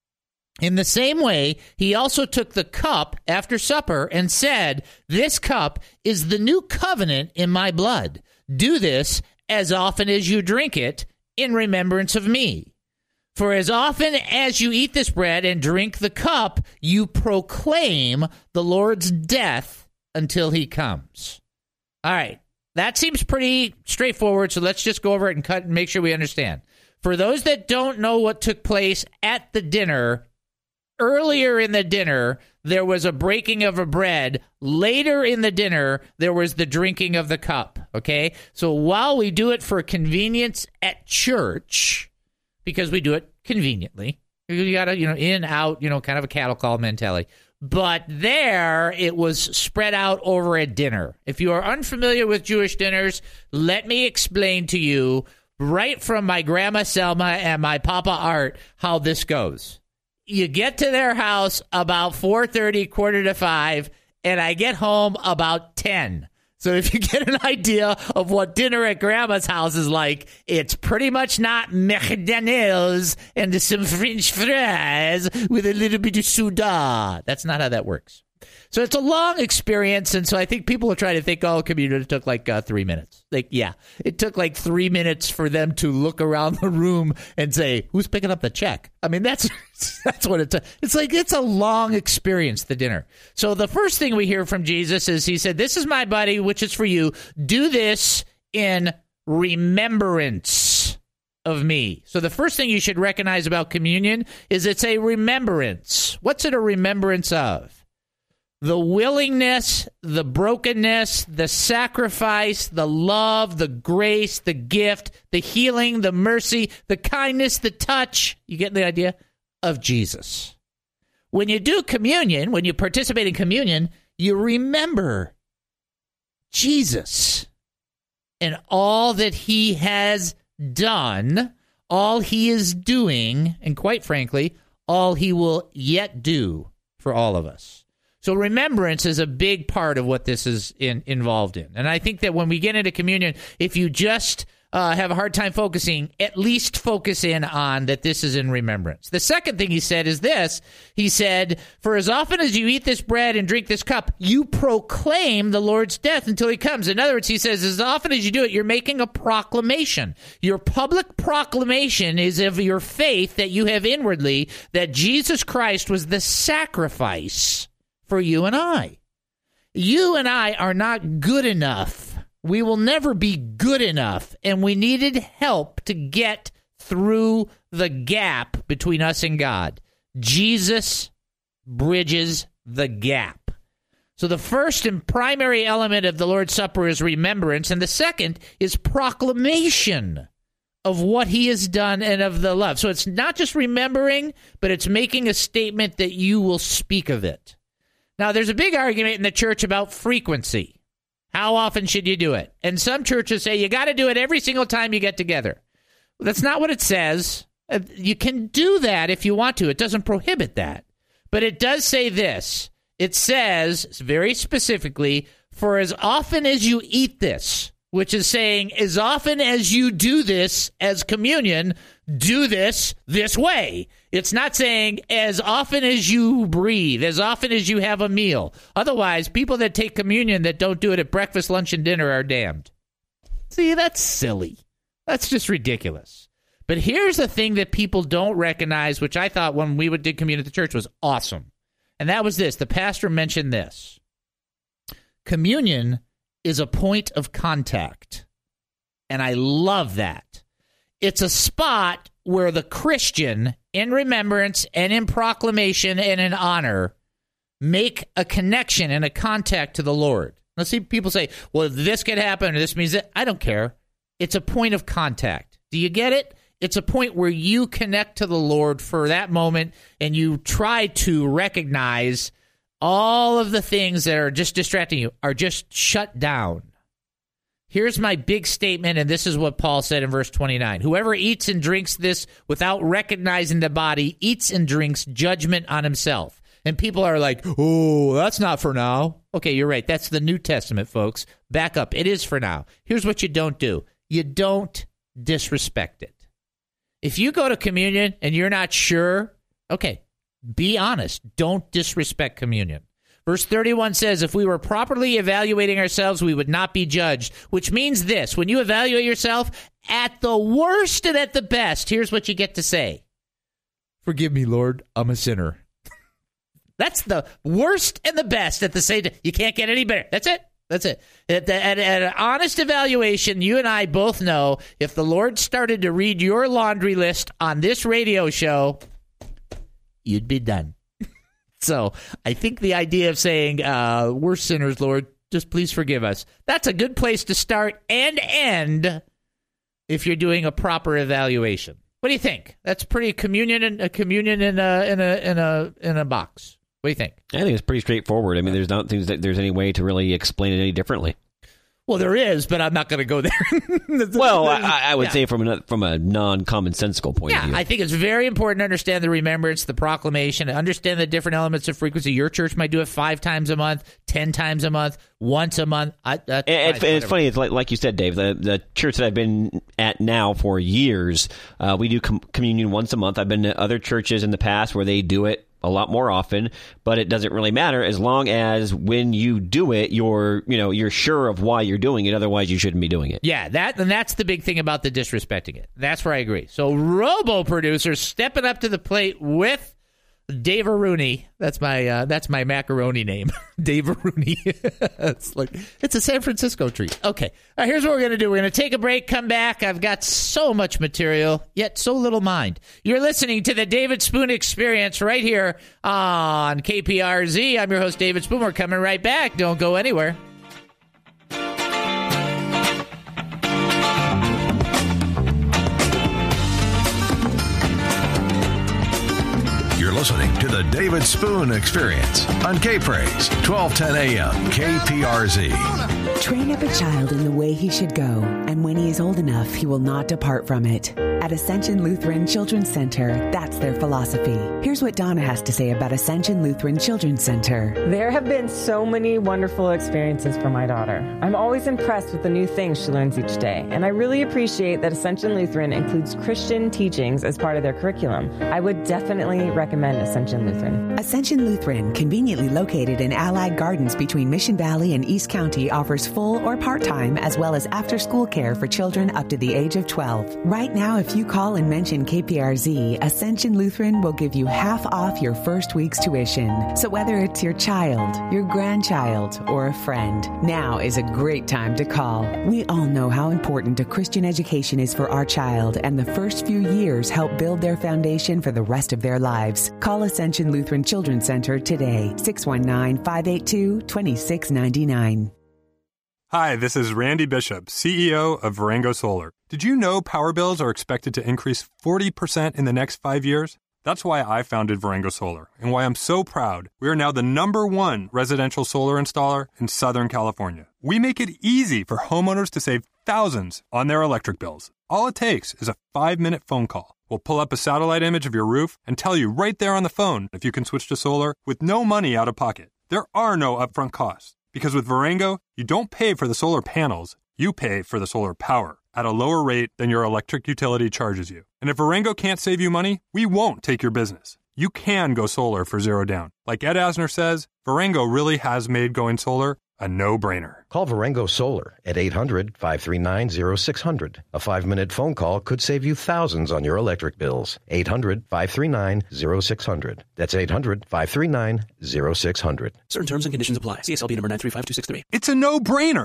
S3: In the same way, he also took the cup after supper and said, 'This cup is the new covenant in my blood. Do this as often as you drink it in remembrance of me. For as often as you eat this bread and drink the cup, you proclaim the Lord's death until he comes.'" All right. That seems pretty straightforward, so let's just go over it and cut and make sure we understand. For those that don't know what took place at the dinner, earlier in the dinner, there was a breaking of a bread. Later in the dinner, there was the drinking of the cup, okay? So while we do it for convenience at church, because we do it conveniently, you got to, in, out, kind of a cattle call mentality. But there, it was spread out over a dinner. If you are unfamiliar with Jewish dinners, let me explain to you, right from my Grandma Selma and my Papa Art, how this goes. You get to their house about 4:30, 4:45, and I get home about 10. So if you get an idea of what dinner at Grandma's house is like, it's pretty much not McDonald's and some French fries with a little bit of soda. That's not how that works. So it's a long experience, and so I think people are trying to think, communion took like 3 minutes. It took like 3 minutes for them to look around the room and say, "Who's picking up the check?" I mean, that's what it took. It's like it's a long experience, the dinner. So the first thing we hear from Jesus is he said, "This is my body, which is for you. Do this in remembrance of me." So the first thing you should recognize about communion is it's a remembrance. What's it a remembrance of? The willingness, the brokenness, the sacrifice, the love, the grace, the gift, the healing, the mercy, the kindness, the touch, you get the idea, of Jesus. When you do communion, when you participate in communion, you remember Jesus and all that he has done, all he is doing, and quite frankly, all he will yet do for all of us. So remembrance is a big part of what this is involved in. And I think that when we get into communion, if you just have a hard time focusing, at least focus in on that this is in remembrance. The second thing he said is this. He said, "For as often as you eat this bread and drink this cup, you proclaim the Lord's death until he comes." In other words, he says, as often as you do it, you're making a proclamation. Your public proclamation is of your faith that you have inwardly, that Jesus Christ was the sacrifice for you and I. You and I are not good enough. We will never be good enough, and we needed help to get through the gap between us and God. Jesus bridges the gap. So the first and primary element of the Lord's Supper is remembrance, and the second is proclamation of what he has done and of the love. So it's not just remembering, but it's making a statement that you will speak of it. Now, there's a big argument in the church about frequency. How often should you do it? And some churches say you got to do it every single time you get together. Well, that's not what it says. You can do that if you want to. It doesn't prohibit that. But it does say this. It says very specifically, "For as often as you eat this," which is saying as often as you do this as communion, do this way. It's not saying as often as you breathe, as often as you have a meal. Otherwise, people that take communion that don't do it at breakfast, lunch, and dinner are damned. See, that's silly. That's just ridiculous. But here's the thing that people don't recognize, which I thought when we did communion at the church was awesome. And that was this. The pastor mentioned this. Communion is a point of contact. And I love that. It's a spot where the Christian, in remembrance and in proclamation and in honor, make a connection and a contact to the Lord. Now, see, people say, well, if this could happen or this means that, I don't care. It's a point of contact. Do you get it? It's a point where you connect to the Lord for that moment and you try to recognize all of the things that are just distracting you are just shut down. Here's my big statement, and this is what Paul said in verse 29. Whoever eats and drinks this without recognizing the body eats and drinks judgment on himself. And people are like, oh, that's not for now. Okay, you're right. That's the New Testament, folks. Back up. It is for now. Here's what you don't do. You don't disrespect it. If you go to communion and you're not sure, okay, be honest. Don't disrespect communion. Verse 31 says, if we were properly evaluating ourselves, we would not be judged, which means this. When you evaluate yourself, at the worst and at the best, here's what you get to say. Forgive me, Lord, I'm a sinner. That's the worst and the best at the same time. You can't get any better. That's it. That's it. At an honest evaluation, you and I both know if the Lord started to read your laundry list on this radio show, you'd be done. So I think the idea of saying, we're sinners, Lord, just please forgive us. That's a good place to start and end if you're doing a proper evaluation. What do you think? That's pretty communion in a box. What do you think?
S4: I think it's pretty straightforward. I mean, there's not things that there's any way to really explain it any differently.
S3: Well, there is, but I'm not going to go there.
S4: Well, I would say from a non-commonsensical point of view.
S3: I think it's very important to understand the remembrance, the proclamation, understand the different elements of frequency. Your church might do it 5 times a month, 10 times a month, once a month.
S4: It's funny. It's like you said, Dave, the church that I've been at now for years, we do communion once a month. I've been to other churches in the past where they do it a lot more often, but it doesn't really matter as long as when you do it, you're sure of why you're doing it. Otherwise, you shouldn't be doing it.
S3: Yeah, that's the big thing about the disrespecting it. That's where I agree. So, Robo Producer stepping up to the plate with Dave Rooney. That's my macaroni name, Dave Rooney. It's a San Francisco treat. Okay, all right, here's what we're going to do. We're going to take a break, come back. I've got so much material, yet so little mind. You're listening to the David Spoon Experience right here on KPRZ. I'm your host, David Spoon. We're coming right back. Don't go anywhere.
S1: Listening to the David Spoon Experience on K-Praise, 1210 AM, KPRZ.
S18: Train up a child in the way he should go, and when he is old enough, he will not depart from it. At Ascension Lutheran Children's Center, that's their philosophy. Here's what Donna has to say about Ascension Lutheran Children's Center.
S6: There have been so many wonderful experiences for my daughter. I'm always impressed with the new things she learns each day, and I really appreciate that Ascension Lutheran includes Christian teachings as part of their curriculum. I would definitely recommend Ascension Lutheran.
S18: Ascension Lutheran, conveniently located in Allied Gardens between Mission Valley and East County, offers full or part-time as well as after-school care for children up to the age of 12. Right now, if you call and mention KPRZ, Ascension Lutheran will give you half off your first week's tuition. So whether it's your child, your grandchild, or a friend, now is a great time to call. We all know how important a Christian education is for our child, and the first few years help build their foundation for the rest of their lives. Call Ascension Lutheran Children's Center today, 619-582-2699.
S7: Hi, this is Randy Bishop, CEO of Varengo Solar. Did you know power bills are expected to increase 40% in the next 5 years? That's why I founded Varengo Solar, and why I'm so proud we are now the #1 residential solar installer in Southern California. We make it easy for homeowners to save thousands on their electric bills. All it takes is a 5-minute phone call. We'll pull up a satellite image of your roof and tell you right there on the phone if you can switch to solar with no money out of pocket. There are no upfront costs, because with Varengo, you don't pay for the solar panels, you pay for the solar power at a lower rate than your electric utility charges you. And if Varengo can't save you money, we won't take your business. You can go solar for zero down. Like Ed Asner says, Varengo really has made going solar A no-brainer.
S5: Call Varengo Solar at 800-539-0600. A 5-minute phone call could save you thousands on your electric bills. 800-539-0600. That's 800-539-0600.
S8: Certain terms and conditions apply. CSLB number 935263.
S7: It's a no-brainer.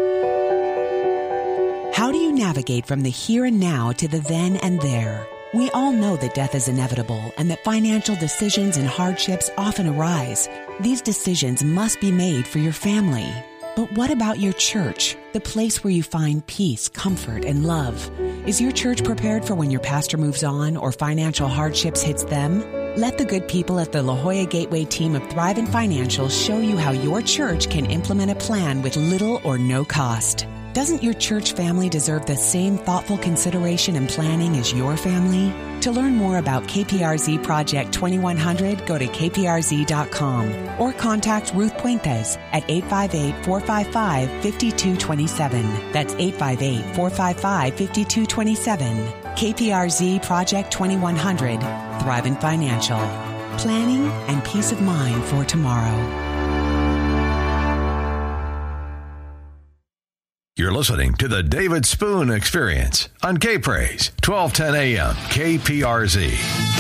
S18: How do you navigate from the here and now to the then and there? We all know that death is inevitable and that financial decisions and hardships often arise. These decisions must be made for your family. But what about your church, the place where you find peace, comfort, and love? Is your church prepared for when your pastor moves on or financial hardships hits them? Let the good people at the La Jolla Gateway team of Thrive Financial show you how your church can implement a plan with little or no cost. Doesn't your church family deserve the same thoughtful consideration and planning as your family? To learn more about KPRZ Project 2100, go to kprz.com or contact Ruth Puentes at 858-455-5227. That's 858-455-5227. KPRZ Project 2100, Thrivent Financial. Planning and peace of mind for tomorrow.
S1: You're listening to the David Spoon Experience on K-Praise, 1210 AM, KPRZ.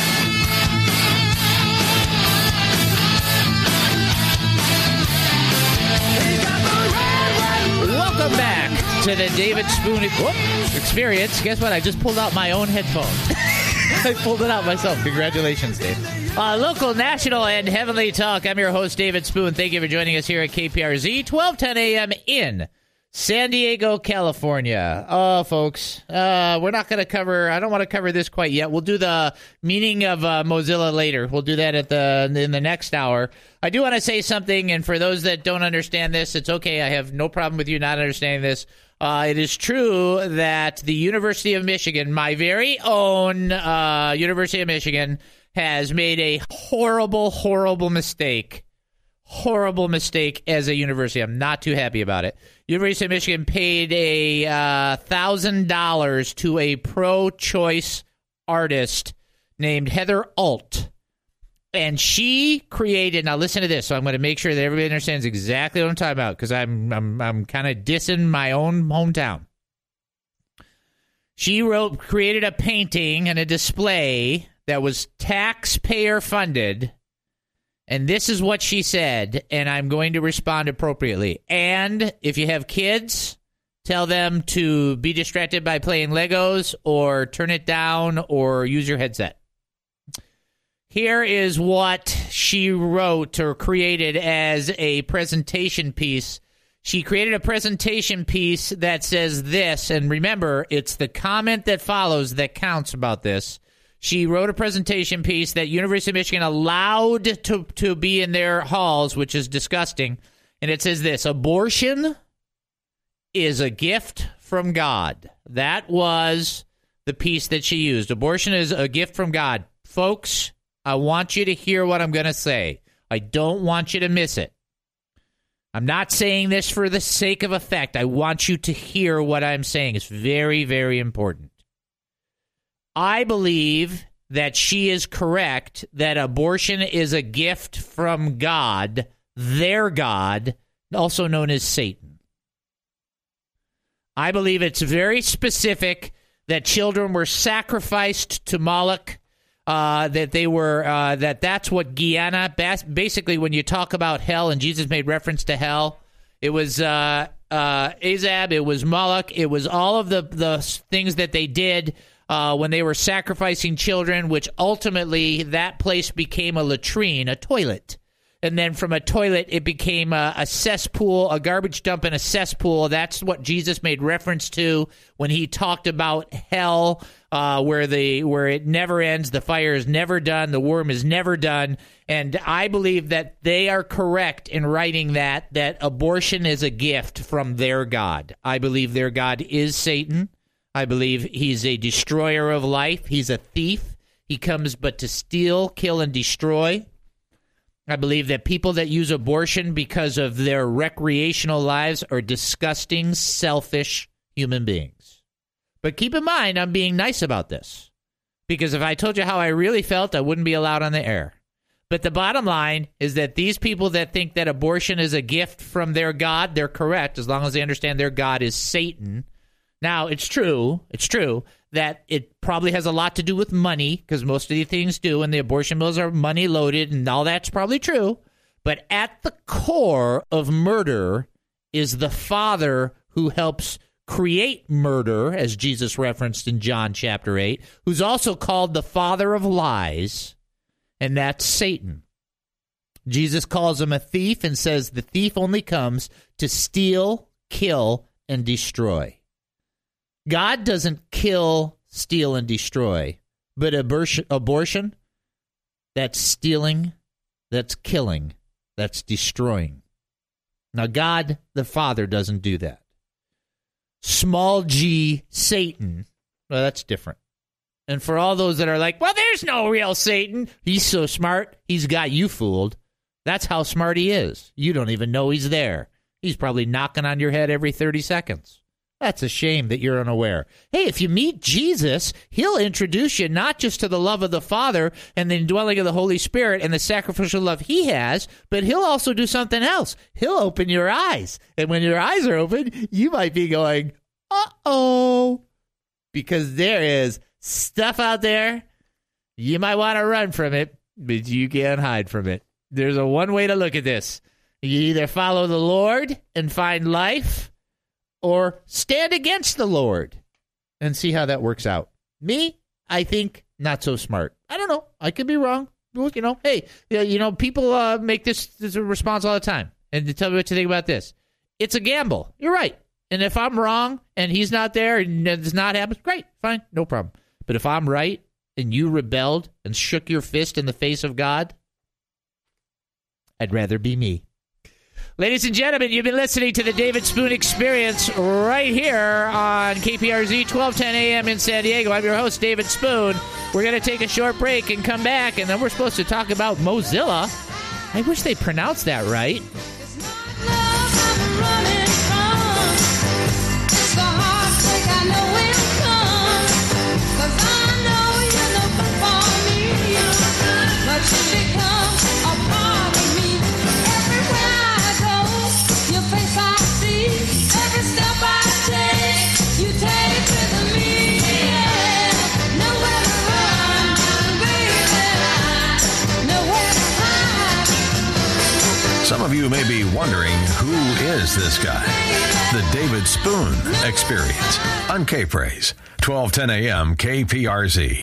S3: Welcome back to the David Spoon Experience. Guess what? I just pulled out my own headphones. I pulled it out myself. Congratulations, Dave. Local, national, and heavenly talk. I'm your host, David Spoon. Thank you for joining us here at KPRZ, 1210 AM in San Diego, California. Oh, folks, we're not going to cover, I don't want to cover this quite yet. We'll do the meaning of Mozilla later. We'll do that in the next hour. I do want to say something, and for those that don't understand this, it's okay. I have no problem with you not understanding this. It is true that the University of Michigan, my very own University of Michigan, has made a horrible, horrible mistake. Horrible mistake as a university. I'm not too happy about it. University of Michigan paid a $1,000 to a pro-choice artist named Heather Alt. And she created, now listen to this, so I'm going to make sure that everybody understands exactly what I'm talking about, because I'm kind of dissing my own hometown. She created a painting and a display that was taxpayer funded. And this is what she said, and I'm going to respond appropriately. And if you have kids, tell them to be distracted by playing Legos or turn it down or use your headset. Here is what she wrote or created as a presentation piece. She created a presentation piece that says this, and remember, it's the comment that follows that counts about this. She wrote a presentation piece that University of Michigan allowed to be in their halls, which is disgusting. And it says this: abortion is a gift from God. That was the piece that she used. Abortion is a gift from God. Folks, I want you to hear what I'm going to say. I don't want you to miss it. I'm not saying this for the sake of effect. I want you to hear what I'm saying. It's very, very important. I believe that she is correct that abortion is a gift from God, their God, also known as Satan. I believe it's very specific that children were sacrificed to Moloch, that's what Gehenna, basically when you talk about hell, and Jesus made reference to hell, it was Azab, it was Moloch, it was all of the things that they did when they were sacrificing children, which ultimately that place became a latrine, a toilet. And then from a toilet, it became a cesspool, a garbage dump and a cesspool. That's what Jesus made reference to when he talked about hell, where it never ends, the fire is never done, the worm is never done. And I believe that they are correct in writing that abortion is a gift from their God. I believe their God is Satan. I believe he's a destroyer of life. He's a thief. He comes but to steal, kill, and destroy. I believe that people that use abortion because of their recreational lives are disgusting, selfish human beings. But keep in mind, I'm being nice about this. Because if I told you how I really felt, I wouldn't be allowed on the air. But the bottom line is that these people that think that abortion is a gift from their God, they're correct as long as they understand their God is Satan. Now, it's true that it probably has a lot to do with money, because most of these things do, and the abortion mills are money loaded, and all that's probably true. But at the core of murder is the father who helps create murder, as Jesus referenced in John chapter 8, who's also called the father of lies, and that's Satan. Jesus calls him a thief and says the thief only comes to steal, kill, and destroy. God doesn't kill, steal, and destroy, but abortion, that's stealing, that's killing, that's destroying. Now, God the Father doesn't do that. Small g, Satan, well, that's different. And for all those that are like, well, there's no real Satan. He's so smart, he's got you fooled. That's how smart he is. You don't even know he's there. He's probably knocking on your head every 30 seconds. That's a shame that you're unaware. Hey, if you meet Jesus, he'll introduce you not just to the love of the Father and the indwelling of the Holy Spirit and the sacrificial love he has, but he'll also do something else. He'll open your eyes. And when your eyes are open, you might be going, uh-oh, because there is stuff out there. You might want to run from it, but you can't hide from it. There's a one way to look at this. You either follow the Lord and find life, or stand against the Lord and see how that works out. Me, I think not so smart. I don't know. I could be wrong. Hey, people make this a response all the time. And to tell me what to think about this. It's a gamble. You're right. And if I'm wrong and he's not there and it's not happening, great, fine, no problem. But if I'm right and you rebelled and shook your fist in the face of God, I'd rather be me. Ladies and gentlemen, you've been listening to the David Spoon Experience right here on KPRZ 1210 AM in San Diego. I'm your host, David Spoon. We're going to take a short break and come back, and then we're supposed to talk about Mozilla. I wish they pronounced that right.
S1: Some of you may be wondering, who is this guy? The David Spoon Experience on K-Praise, 1210 AM KPRZ.